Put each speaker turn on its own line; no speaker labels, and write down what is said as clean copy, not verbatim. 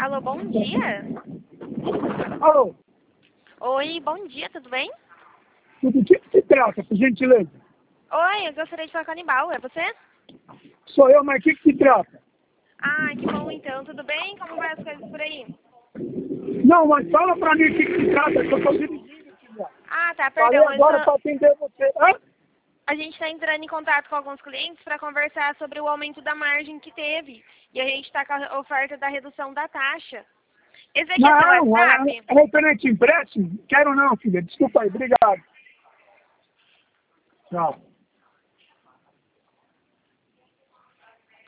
Alô, bom dia.
Alô,
Oi, bom dia, tudo bem?
do que se trata, por gentileza?
Oi, eu gostaria de falar com a Anibal, é você?
Sou eu, mas o que se trata?
Ah, que bom então, tudo bem? Como vai as coisas por aí?
Não, mas fala pra mim o que se trata, que eu tô dirigindo, filha.
Ah, tá,
Falei
perdão,
agora pra atender você. Hã?
a gente está entrando em contato com alguns clientes para conversar sobre o aumento da margem que teve. E a gente está com a oferta da redução da taxa. Esse aqui é seu
Não,
WhatsApp?
é referente empréstimo? Quero não, filha. Desculpa aí, obrigado. Tchau.